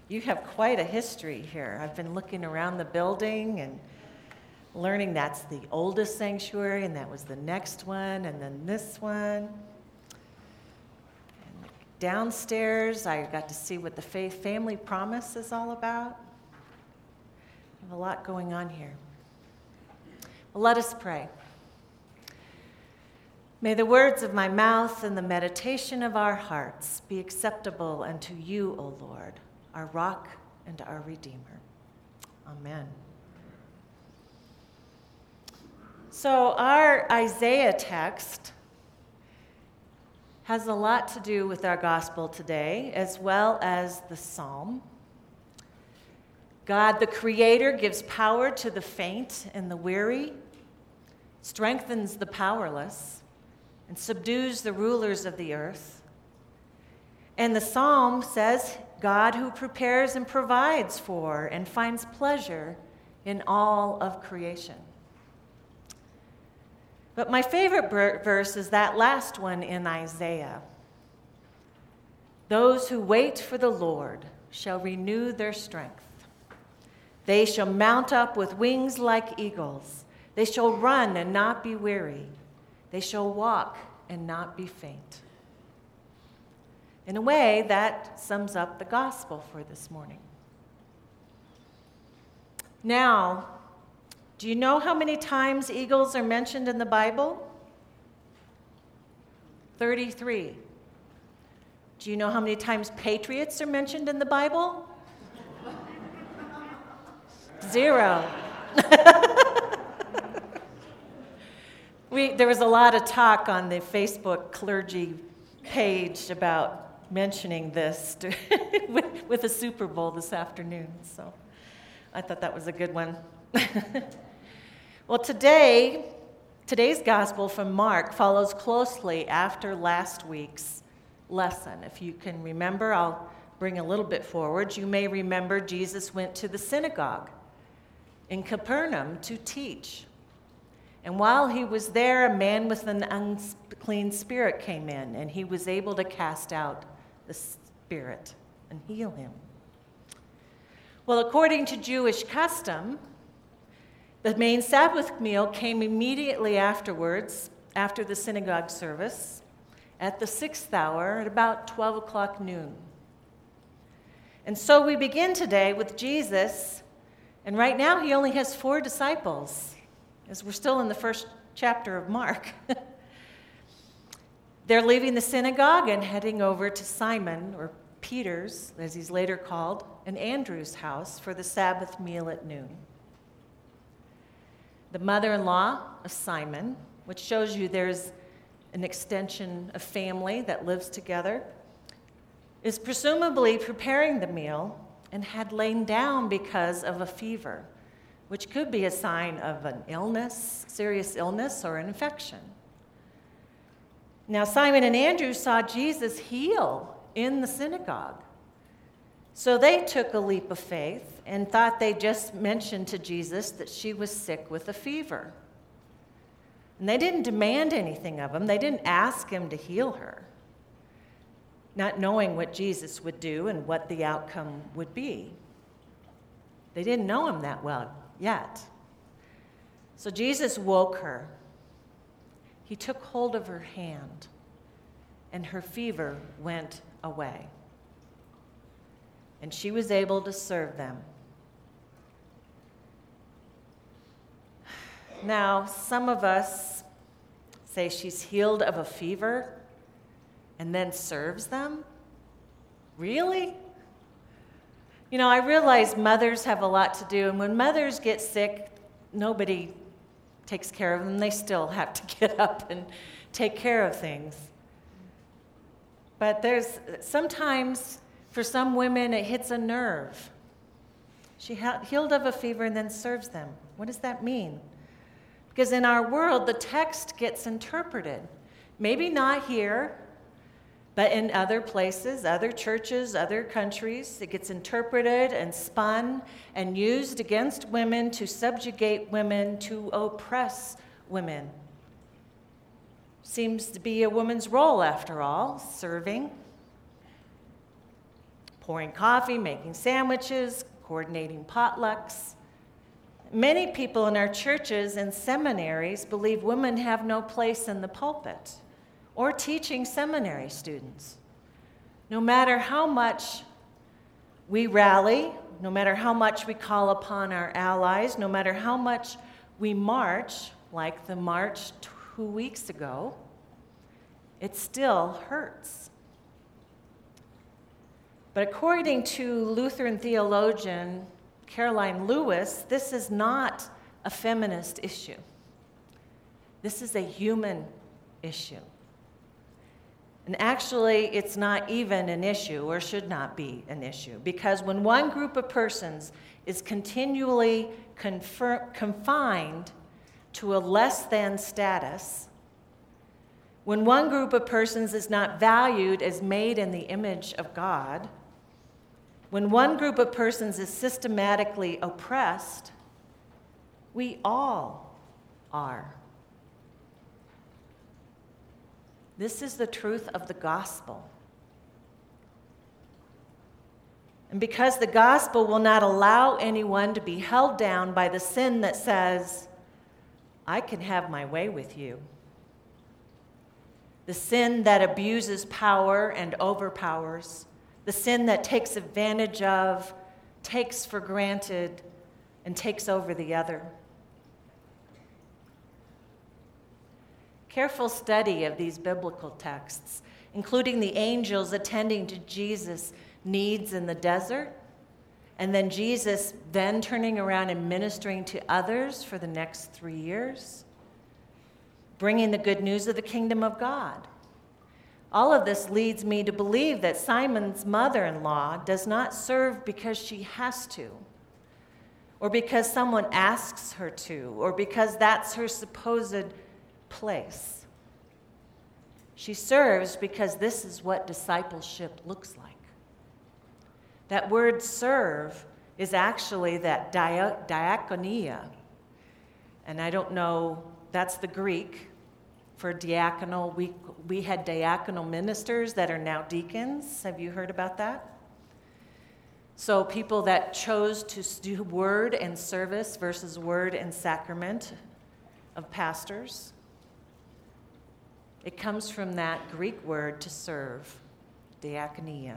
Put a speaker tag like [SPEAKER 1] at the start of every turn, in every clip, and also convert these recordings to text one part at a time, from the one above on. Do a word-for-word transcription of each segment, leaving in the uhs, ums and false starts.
[SPEAKER 1] You have quite a history here. I've been looking around the building and learning that's the oldest sanctuary, and that was the next one, and then this one. And downstairs, I got to see what the Faith Family Promise is all about. We have a lot going on here. Well, let us pray. May the words of my mouth and the meditation of our hearts be acceptable unto you, O Lord, our rock and our Redeemer. Amen. So our Isaiah text has a lot to do with our gospel today, as well as the psalm. God, the Creator, gives power to the faint and the weary, strengthens the powerless, and subdues the rulers of the earth. And the psalm says, God who prepares and provides for and finds pleasure in all of creation. But my favorite verse is that last one in Isaiah. Those who wait for the Lord shall renew their strength. They shall mount up with wings like eagles. They shall run and not be weary. They shall walk and not be faint. In a way, that sums up the gospel for this morning. Now, do you know how many times eagles are mentioned in the Bible? thirty-three. Do you know how many times patriots are mentioned in the Bible? Zero. we, there was a lot of talk on the Facebook clergy page about mentioning this to, with, with the Super Bowl this afternoon, so I thought that was a good one. Well, today, today's gospel from Mark follows closely after last week's lesson. If you can remember, I'll bring a little bit forward. You may remember Jesus went to the synagogue in Capernaum to teach. And while he was there, a man with an unclean spirit came in, and he was able to cast out the spirit and heal him. Well, according to Jewish custom, the main Sabbath meal came immediately afterwards, after the synagogue service, at the sixth hour, at about twelve o'clock noon. And so we begin today with Jesus, and right now he only has four disciples, as we're still in the first chapter of Mark. They're leaving the synagogue and heading over to Simon, or Peter's, as he's later called, and Andrew's house for the Sabbath meal at noon. The mother-in-law of Simon, which shows you there's an extension of family that lives together, is presumably preparing the meal and had lain down because of a fever, which could be a sign of an illness, serious illness, or an infection. Now, Simon and Andrew saw Jesus heal in the synagogue. So they took a leap of faith and thought they just mentioned to Jesus that she was sick with a fever. And they didn't demand anything of him. They didn't ask him to heal her, not knowing what Jesus would do and what the outcome would be. They didn't know him that well yet. So Jesus woke her. He took hold of her hand, and her fever went away. And she was able to serve them. Now, some of us say she's healed of a fever and then serves them. Really? You know, I realize mothers have a lot to do, and when mothers get sick, nobody takes care of them. They still have to get up and take care of things. But there's sometimes, for some women, it hits a nerve. She healed of a fever and then serves them. What does that mean? Because in our world, the text gets interpreted. Maybe not here, but in other places, other churches, other countries, it gets interpreted and spun and used against women to subjugate women, to oppress women. Seems to be a woman's role, after all, serving. pouring coffee, making sandwiches, coordinating potlucks. Many people in our churches and seminaries believe women have no place in the pulpit or teaching seminary students. No matter how much we rally, no matter how much we call upon our allies, no matter how much we march, like the march two weeks ago, it still hurts. But according to Lutheran theologian Caroline Lewis, this is not a feminist issue. This is a human issue. And actually, it's not even an issue, or should not be an issue, because when one group of persons is continually confer- confined to a less than status, when one group of persons is not valued as made in the image of God, when one group of persons is systematically oppressed, we all are. This is the truth of the gospel. And because the gospel will not allow anyone to be held down by the sin that says, I can have my way with you, the sin that abuses power and overpowers, the sin that takes advantage of, takes for granted, and takes over the other. Careful study of these biblical texts, including the angels attending to Jesus' needs in the desert, and then Jesus then turning around and ministering to others for the next three years, bringing the good news of the kingdom of God. All of this leads me to believe that Simon's mother-in-law does not serve because she has to, or because someone asks her to, or because that's her supposed place. She serves because this is what discipleship looks like. That word serve is actually that dia- diakonia. And I don't know, that's the Greek for diaconal. We, we had diaconal ministers that are now deacons. Have you heard about that? So people that chose to do word and service versus word and sacrament of pastors. It comes from that Greek word to serve, diakonia.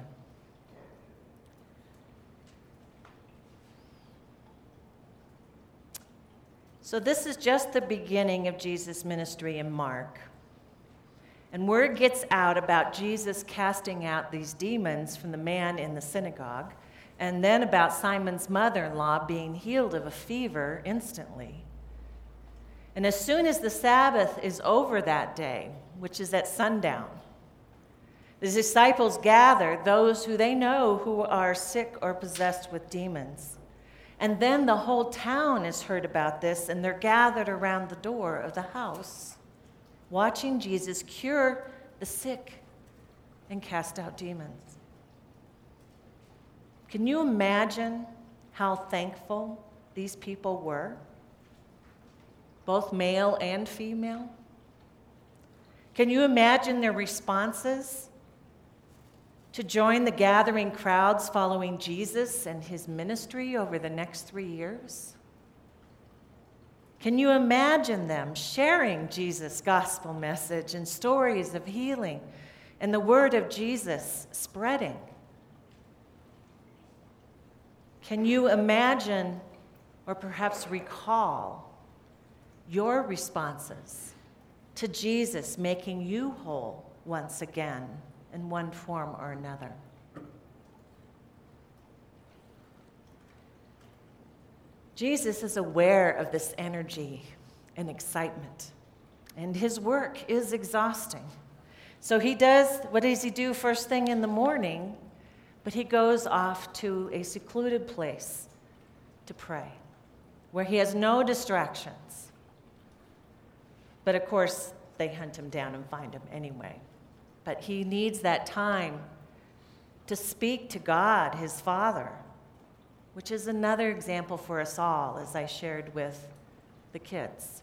[SPEAKER 1] So this is just the beginning of Jesus' ministry in Mark. And word gets out about Jesus casting out these demons from the man in the synagogue, and then about Simon's mother-in-law being healed of a fever instantly. And as soon as the Sabbath is over that day, which is at sundown, the disciples gather those who they know who are sick or possessed with demons. And then the whole town has heard about this, and they're gathered around the door of the house, watching Jesus cure the sick and cast out demons. Can you imagine how thankful these people were? Both male and female? Can you imagine their responses to join the gathering crowds following Jesus and his ministry over the next three years? Can you imagine them sharing Jesus' gospel message and stories of healing and the word of Jesus spreading? Can you imagine or perhaps recall your responses to Jesus making you whole once again in one form or another? Jesus is aware of this energy and excitement, and his work is exhausting. So he does, what does he do first thing in the morning? But he goes off to a secluded place to pray, where he has no distractions. But of course, they hunt him down and find him anyway. But he needs that time to speak to God, his Father, which is another example for us all, as I shared with the kids.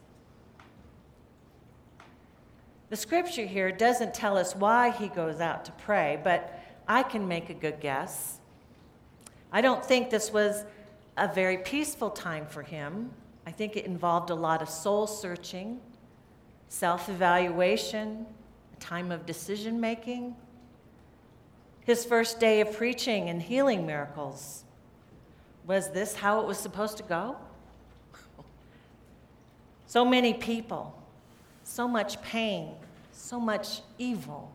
[SPEAKER 1] The scripture here doesn't tell us why he goes out to pray, but I can make a good guess. I don't think this was a very peaceful time for him. I think it involved a lot of soul searching, self-evaluation, a time of decision-making. His first day of preaching and healing miracles. Was this how it was supposed to go? So many people, so much pain, so much evil.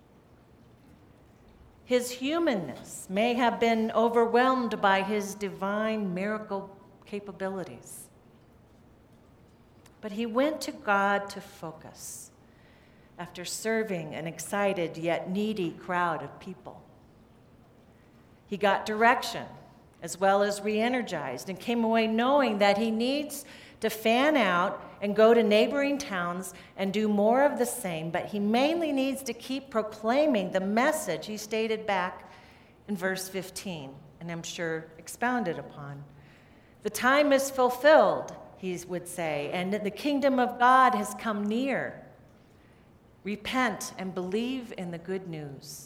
[SPEAKER 1] His humanness may have been overwhelmed by his divine miracle capabilities. But he went to God to focus after serving an excited yet needy crowd of people. He got direction as well as re-energized and came away knowing that he needs to fan out and go to neighboring towns and do more of the same, but he mainly needs to keep proclaiming the message he stated back in verse fifteen, and I'm sure expounded upon. The time is fulfilled, he would say, and the kingdom of God has come near. Repent and believe in the good news.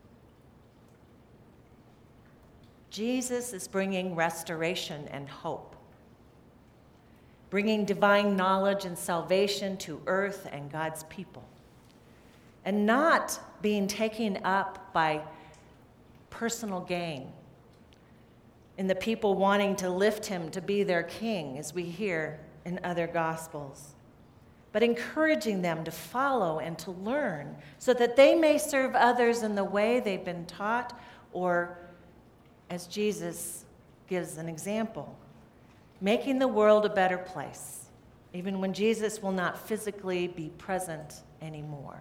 [SPEAKER 1] Jesus is bringing restoration and hope, bringing divine knowledge and salvation to earth and God's people, and not being taken up by personal gain in the people wanting to lift him to be their king, as we hear in other gospels, but encouraging them to follow and to learn so that they may serve others in the way they've been taught, or as Jesus gives an example, making the world a better place, even when Jesus will not physically be present anymore.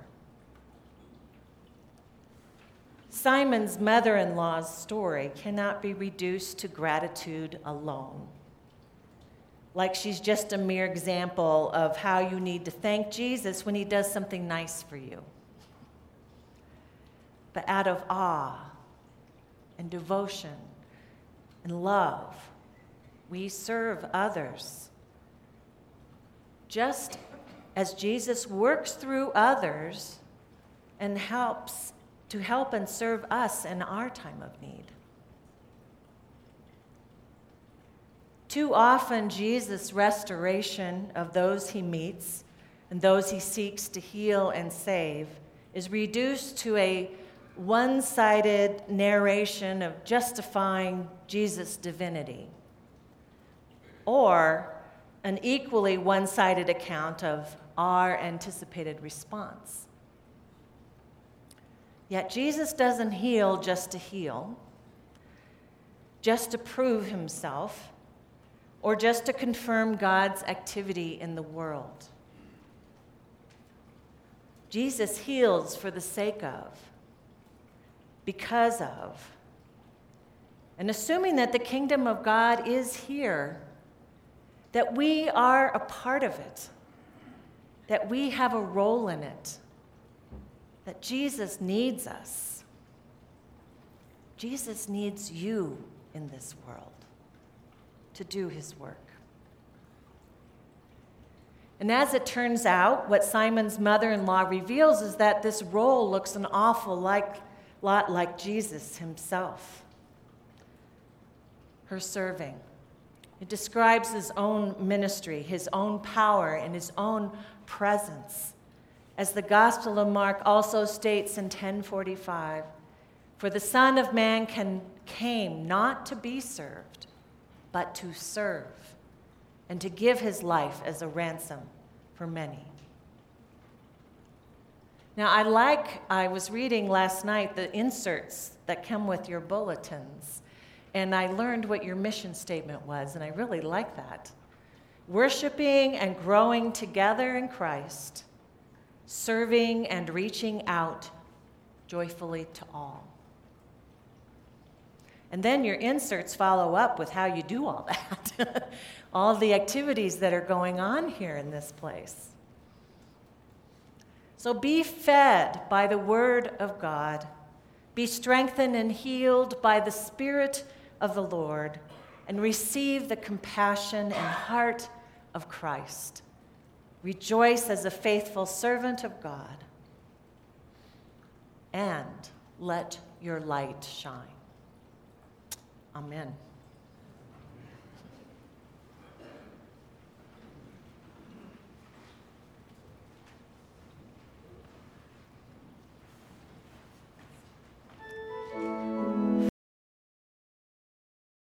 [SPEAKER 1] Simon's mother-in-law's story cannot be reduced to gratitude alone. Like she's just a mere example of how you need to thank Jesus when he does something nice for you. But out of awe and devotion and love, we serve others. Just as Jesus works through others and helps to help and serve us in our time of need. Too often, Jesus' restoration of those he meets and those he seeks to heal and save is reduced to a one-sided narration of justifying Jesus' divinity, or an equally one-sided account of our anticipated response. Yet Jesus doesn't heal just to heal, just to prove himself, or just to confirm God's activity in the world. Jesus heals for the sake of, because of, and assuming that the kingdom of God is here, that we are a part of it, that we have a role in it, that Jesus needs us. Jesus needs you in this world to do his work. And as it turns out, what Simon's mother-in-law reveals is that this role looks an awful like, lot like Jesus himself. Her serving. It describes his own ministry, his own power, and his own presence. As the Gospel of Mark also states in ten forty-five, for the Son of Man can, came not to be served, but to serve, and to give his life as a ransom for many. Now, I like, I was reading last night the inserts that come with your bulletins, and I learned what your mission statement was, and I really like that. Worshiping and growing together in Christ, serving and reaching out joyfully to all. And then your inserts follow up with how you do all that, all the activities that are going on here in this place. So be fed by the word of God, be strengthened and healed by the Spirit of the Lord, and receive the compassion and heart of Christ. Rejoice as a faithful servant of God, and let your light shine. Amen.